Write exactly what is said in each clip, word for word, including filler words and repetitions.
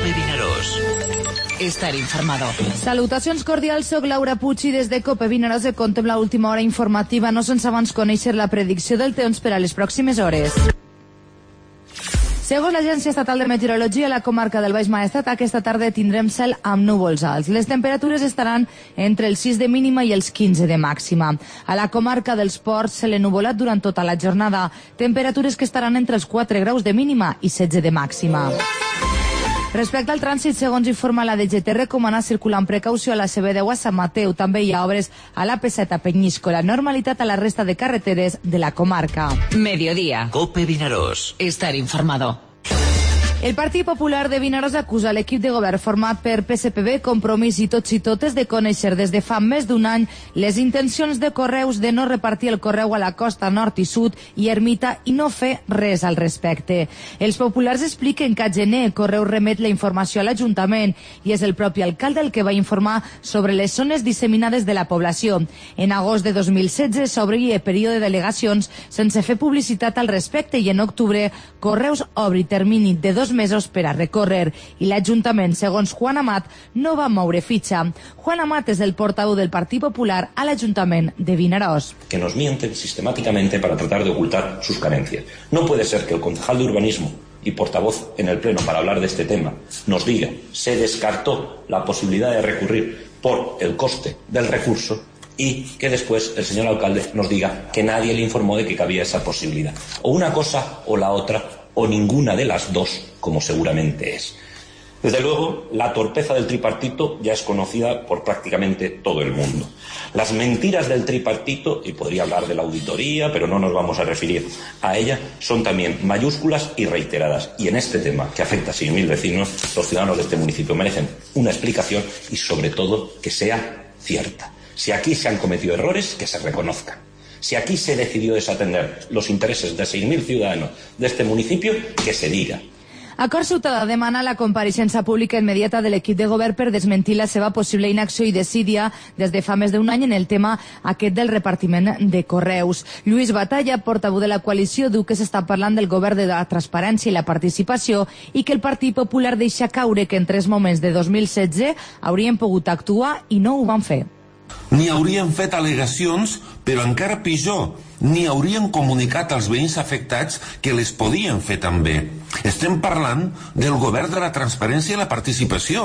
Cope Vinaròs. Estar informado. Salutacions cordials, soc Laura Puig i des de Cope Vinaròs et contem l'última hora informativa, no sense abans conèixer la predicció del temps per a les pròximes hores. Segons l'Agència Estatal de Meteorologia, a la comarca del Baix Maestrat aquesta tarda tindrem cel amb núvols alts. Les temperatures estaran entre els sis de mínima i els quinze de màxima. A la comarca dels Ports, cel ennuvolat durant tota la jornada. Temperatures que estaran entre els quatre graus de mínima i setze de màxima. Respecte al trànsit, segons informa la D G T, recomana circular amb precaució a la C B deu a Sant Mateu. També hi ha obres a la P set a Penyíscola. Normalitat a la resta de carreteres de la comarca. Mediodía. Cope Vinaròs. Estar informado. El Partit Popular de Vinaròs acusa l'equip de govern format per P S P B, Compromís i Tots i Totes de conèixer des de fa més d'un any les intencions de Correus de no repartir el correu a la costa nord i sud i Ermita i no fer res al respecte. Els populars expliquen que a gener Correus remet la informació a l'Ajuntament i és el propi alcalde el que va informar sobre les zones disseminades de la població. En agost de dos mil setze s'obria període de delegacions sense fer publicitat al respecte i en octubre Correus obri termini de dos mesos per a recórrer i l'Ajuntament, segons Juan Amat, no va moure fitxa. Juan Amat és el portaveu del Partit Popular a l'Ajuntament de Vinaròs. Que nos mienten sistemáticamente para tratar de ocultar sus carencias. No puede ser que el concejal de urbanismo y portavoz en el Pleno para hablar de este tema nos diga se descartó la posibilidad de recurrir por el coste del recurso y que después el señor alcalde nos diga que nadie le informó de que cabía esa posibilidad. O una cosa o la otra, o ninguna de las dos, como seguramente es. Desde luego, la torpeza del tripartito ya es conocida por prácticamente todo el mundo. Las mentiras del tripartito, y podría hablar de la auditoría, pero no nos vamos a referir a ella, son también mayúsculas y reiteradas. Y en este tema, que afecta a seis mil vecinos, los ciudadanos de este municipio merecen una explicación y, sobre todo, que sea cierta. Si aquí se han cometido errores, que se reconozcan. Si aquí se decidió desatender los intereses de seis mil ciudadanos de este municipio, que se diga. Acord Ciutadà demana la compareixença pública immediata de l'equip de govern per desmentir la seva possible inacció i desídia des de fa més d'un any en el tema aquest del repartiment de correus. Lluís Batalla, portaveu de la coalició, diu que s'està parlant del govern de la transparència i la participació i que el Partit Popular deixa caure que en tres moments de dos mil setze haurien pogut actuar i no ho van fer. Ni haurien fet al·legacions, però encara pitjor, ni haurien comunicat als veïns afectats que les podien fer també. Estem parlant del govern de la transparència i la participació.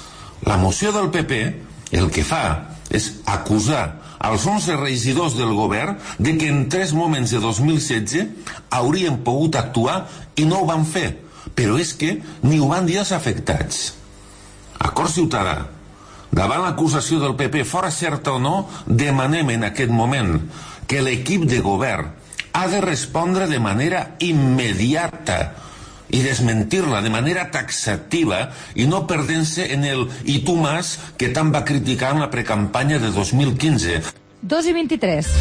La moció del P P el que fa és acusar als onze regidors del govern de que en tres moments de dos mil setze haurien pogut actuar i no ho van fer, però és que ni ho van dir els afectats. Acord Ciutadà. Davant l'acusació del P P, fora certa o no, demanem en aquest moment que l'equip de govern ha de respondre de manera immediata i desmentir-la de manera taxativa i no perdent-se en el «i tu más» que tant va criticar en la precampanya de dos mil quinze. dos i vint-i-tres.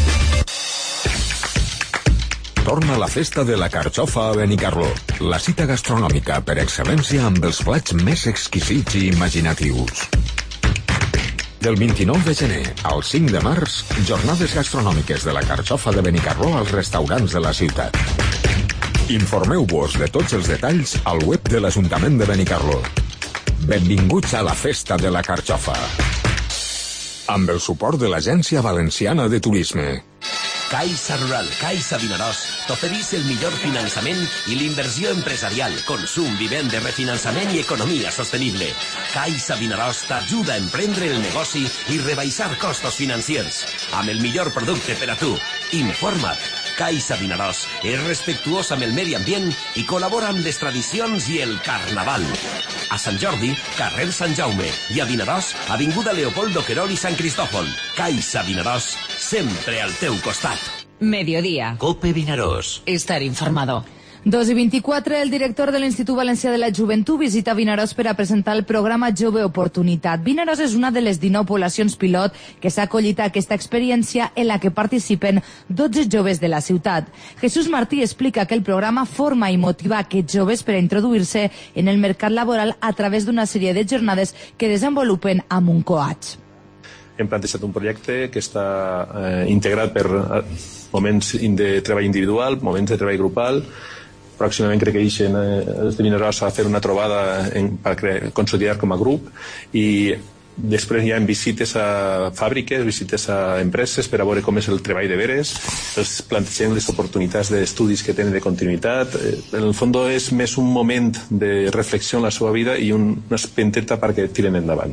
Torna la festa de la carxofa a Benicarló. La cita gastronòmica per excel·lència amb els plats més exquisits i imaginatius. Del vint-i-nou de gener al cinc de març, jornades gastronòmiques de la carxofa de Benicarló als restaurants de la ciutat. Informeu-vos de tots els detalls al web de l'Ajuntament de Benicarló. Benvinguts a la festa de la carxofa. Amb el suport de l'Agència Valenciana de Turisme. Caixa Rural, Caixa Vinaròs, t'oferís el millor finançament i l'inversió empresarial, consum, vivenda, refinançament i economia sostenible. Caixa Vinaròs t'ajuda a emprendre el negoci i rebaixar costos financiers. Amb el millor producte per a tu. Informa't. Caixa Vinaròs és respectuós amb el medi ambient i col·labora amb les tradicions i el carnaval. A Sant Jordi, carrer Sant Jaume, i a Vinaròs, avinguda Leopoldo Querol i Sant Cristòfol. Caixa Vinaròs, sempre al teu costat. Mediodía. Cope Vinaròs. Estar informado. dos i vint-i-quatre, el director de l'Institut Valencià de la Joventut visita Vinaròs per a presentar el programa Jove Oportunitat. Vinaròs és una de les dinou poblacions pilot que s'ha acollit a aquesta experiència en la que participen dotze joves de la ciutat. Jesús Martí explica que el programa forma i motiva aquests joves per a introduir-se en el mercat laboral a través d'una sèrie de jornades que desenvolupen amb un coach. Hem plantejat un projecte que està eh, integrat per moments de treball individual, moments de treball grupal, pròximament crec que eixen eh, els de Vinaròs a fer una trobada en, per crear, consolidar com a grup, i després hi ha visites a fàbriques, visites a empreses per a veure com és el treball de veres, els plantegem les oportunitats d'estudis que tenen de continuïtat. En el fons és més un moment de reflexió en la seva vida i un, una espenteta perquè tiren endavant.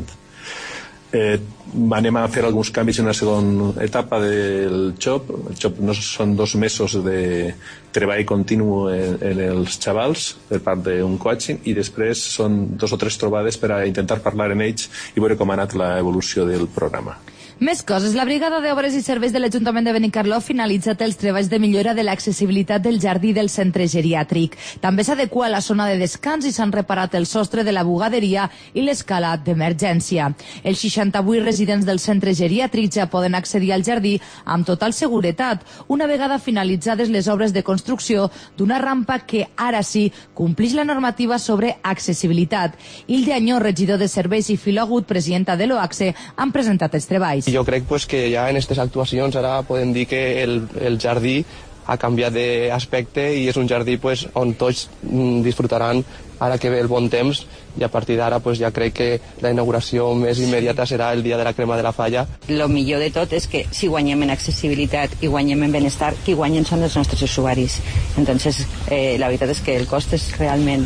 Eh, anem a fer alguns canvis en la segona etapa del job. El job no són dos mesos de treball continu en, en els xavals per part d'un coaching, i després són dos o tres trobades per a intentar parlar amb ells i veure com ha anat l'evolució del programa. Més coses. La Brigada d'Obres i Serveis de l'Ajuntament de Benicarló ha finalitzat els treballs de millora de l'accessibilitat del jardí del centre geriàtric. També s'adequa la zona de descans i s'han reparat el sostre de la bugaderia i l'escala d'emergència. Els seixanta-vuit residents del centre geriàtric ja poden accedir al jardí amb total seguretat, una vegada finalitzades les obres de construcció d'una rampa que ara sí complix la normativa sobre accessibilitat. Hilde Añó, regidor de Serveis, i Filògut, presidenta de l'OACSE, han presentat els treballs. Jo crec pues, que ja en aquestes actuacions ara podem dir que el, el jardí ha canviat d'aspecte i és un jardí pues, on tots mm, disfrutaran ara que ve el bon temps, i a partir d'ara pues, ja crec que la inauguració més immediata serà el dia de la crema de la falla. Lo millor de tot és que si guanyem en accessibilitat i guanyem en benestar, qui guanyen són els nostres usuaris. Entonces, eh, la veritat és que el cost és realment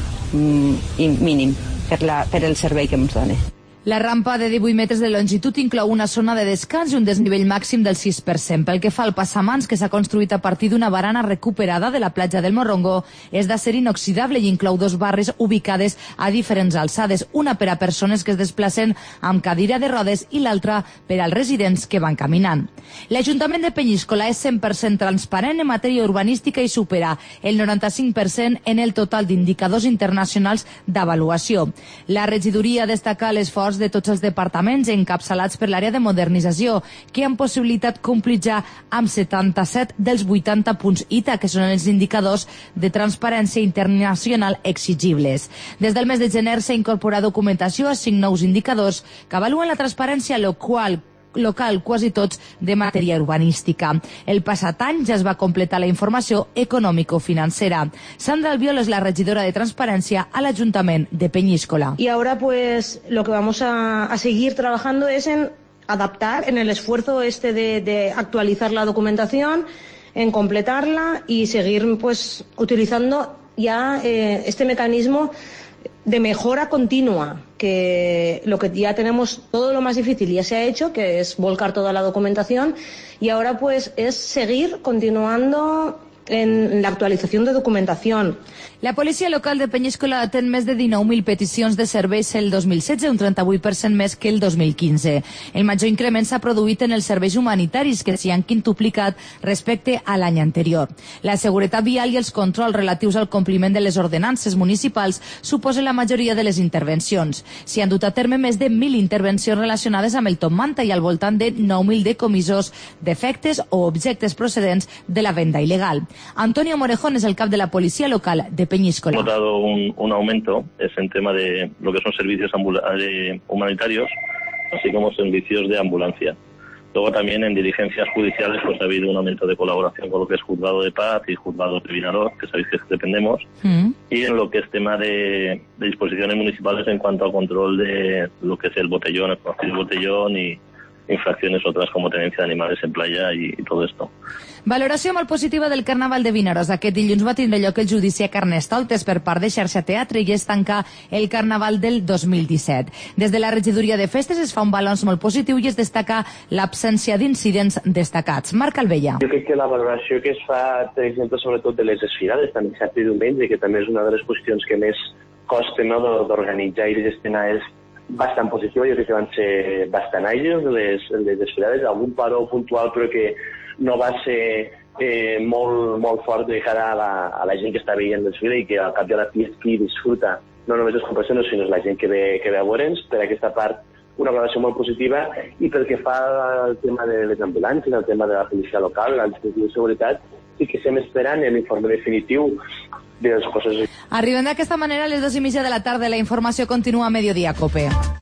mm, mínim per, la, per el servei que ens dona. La rampa de divuit metres de longitud inclou una zona de descans i un desnivell màxim del sis per cent. Pel que fa al passamans, que s'ha construït a partir d'una barana recuperada de la platja del Morrongo, és d'acer inoxidable i inclou dos barres ubicades a diferents alçades, una per a persones que es desplacen amb cadira de rodes i l'altra per als residents que van caminant. L'Ajuntament de Penyíscola és cent per cent transparent en matèria urbanística i supera el noranta-cinc per cent en el total d'indicadors internacionals d'avaluació. La regidoria destaca l'esforç de tots els departaments encapçalats per l'àrea de modernització, que han possibilitat complir ja amb setanta-set dels vuitanta punts I T A, que són els indicadors de transparència internacional exigibles. Des del mes de gener s'ha incorporat documentació a cinc nous indicadors que avaluen la transparència local, local, quasi tots de matèria urbanística. El passat any ja es va completar la informació econòmico-financera. Sandra Albiol és la regidora de Transparència a l'Ajuntament de Penyíscola. Y ahora pues lo que vamos a, a seguir trabajando es en adaptar, en el esfuerzo este de, de actualizar la documentación, en completarla y seguir pues utilizando ya eh, este mecanismo de mejora continua, que lo que ya tenemos, todo lo más difícil ya se ha hecho, que es volcar toda la documentación, y ahora pues es seguir continuando en la actualització de documentació. La policia local de Penyíscola atén més de dinou mil peticions de serveis el dos mil setze, un trenta-vuit per cent més que el dos mil quinze. El major increment s'ha produït en els serveis humanitaris, que s'hi han quintuplicat respecte a l'any anterior. La seguretat vial i els controls relatius al compliment de les ordenances municipals suposen la majoria de les intervencions. S'hi han dut a terme més de mil intervencions relacionades amb el top manta i al voltant de nou mil decomissors d'efectes o objectes procedents de la venda il·legal. Antonio Morejón es el cap de la policía local de Peñíscola. Hemos notado un, un aumento es en tema de lo que son servicios de humanitarios, así como servicios de ambulancia. Luego también en diligencias judiciales pues ha habido un aumento de colaboración con lo que es Juzgado de Paz y Juzgado de Vinaròs, que sabéis que dependemos, mm. y en lo que es tema de, de disposiciones municipales en cuanto al control de lo que es el botellón, el conocido botellón y infracciones otras como tenencia de animales en playa y, y todo esto. Valoració molt positiva del Carnaval de Vinaròs. Aquest dilluns va tindre lloc el judici a Carnestoltes per part de Xarxa Teatre i es tanca el Carnaval del dos mil disset. Des de la regidoria de festes es fa un balanç molt positiu i es destaca l'absència d'incidents destacats. Marc Albella. Jo crec que la valoració que es fa, per exemple, sobretot de les desfilades, també dissabte i diumenge, que també és una de les qüestions que més costa, no, d'organitzar i de gestionar, és bastant positiva. Jo crec que van ser bastant àgils les, les desfilades, algun paró puntual però que no va ser eh, molt, molt fort de cara a la, a la gent que està veient el desfile i que al cap de la fi és qui disfruta no només les competicions sinó la gent que ve, que ve a veure'ns. Per aquesta part una valoració molt positiva, i pel que fa al tema de les ambulàncies, al tema de la policia local, al dispositiu de seguretat, sí que estem esperant l'informe definitiu de les coses. Arribem d'aquesta manera a les dues i mitja de la tarda. La informació continua a Mediodía Cope.